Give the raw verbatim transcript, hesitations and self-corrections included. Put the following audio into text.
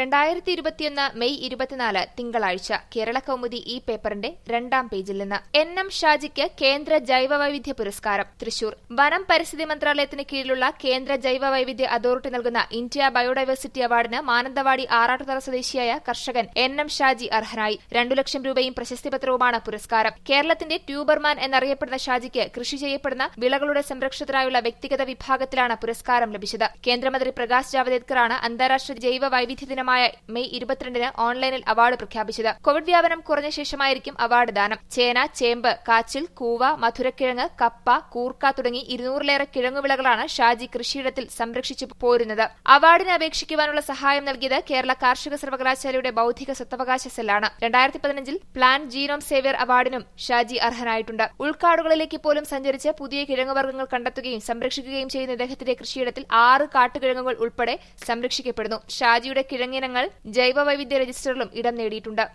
രണ്ടായിരത്തി ഇരുപത്തിയൊന്ന് മെയ് ഇരുപത്തിനാല് തിങ്കളാഴ്ച കേരള കൗമുദി ഈ പേപ്പറിന്റെ രണ്ടാം പേജിൽ നിന്ന് എൻ എം ഷാജിക്ക് കേന്ദ്ര ജൈവവൈവിധ്യ പുരസ്കാരം തൃശൂർ. വനം പരിസ്ഥിതി മന്ത്രാലയത്തിന് കീഴിലുള്ള കേന്ദ്ര ജൈവവൈവിധ്യ അതോറിറ്റി നൽകുന്ന ഇന്ത്യ ബയോഡൈവേഴ്സിറ്റി അവാർഡിന് മാനന്തവാടി ആറാട്ടുതറ സ്വദേശിയായ കർഷകൻ എൻ എം ഷാജി അർഹനായി. രണ്ടു ലക്ഷം രൂപയും പ്രശസ്തിപത്രവുമാണ് പുരസ്കാരം. കേരളത്തിന്റെ ട്യൂബർമാൻ എന്നറിയപ്പെടുന്ന ഷാജിക്ക് കൃഷി ചെയ്യപ്പെടുന്ന വിളകളുടെ സംരക്ഷണത്തിനായുള്ള വ്യക്തിഗത വിഭാഗത്തിലാണ് പുരസ്കാരം ലഭിച്ചത്. കേന്ദ്രമന്ത്രി പ്രകാശ് ജാവദേക്കറാണ് അന്താരാഷ്ട്ര ജൈവ വൈവിധ്യ ദിനമായ മെയ് ഇരുപത്തിരണ്ടിന് ഓൺലൈനിൽ അവാർഡ് പ്രഖ്യാപിച്ചത്. കോവിഡ് വ്യാപനം കുറഞ്ഞ ശേഷമായിരിക്കും അവാർഡ് ദാനം. ചേന, ചേമ്പ്, കാച്ചിൽ, കൂവ, മധുരക്കിഴങ്ങ്, കപ്പ, കൂർക്ക തുടങ്ങി ഇരുന്നൂറിലേറെ കിഴങ്ങുവിളകളാണ് ഷാജി കൃഷിയിടത്തിൽ സംരക്ഷിച്ചു പോരുന്നത്. അവാർഡിന് അപേക്ഷിക്കുവാനുള്ള സഹായം നൽകിയത് കേരള കാർഷിക സർവകലാശാലയുടെ ബൌദ്ധിക സ്വത്തവകാശ സെല്ലാണ്. രണ്ടായിരത്തി പതിനഞ്ചിൽ പ്ലാന്റ് ജീനോം സേവിയർ അവാർഡിനും ഷാജി അർഹനായിട്ടുണ്ട്. ഉൾക്കാടുകളിലേക്ക് പോലും സഞ്ചരിച്ച് പുതിയ കിഴങ്ങുവർഗ്ഗങ്ങൾ കണ്ടെത്തുകയും സംരക്ഷിക്കുകയും ചെയ്യുന്ന ഇദ്ദേഹത്തിന്റെ കൃഷിയിടത്തിൽ ആറ് കാട്ടുകിഴങ്ങുകൾ ഉൾപ്പെടെ സംരക്ഷിക്കപ്പെടുന്നു. ഷാജിയുടെ കിഴങ്ങിനങ്ങൾ ജൈവവൈവിധ്യ രജിസ്റ്ററിലും ഇടം നേടിയിട്ടുണ്ട്.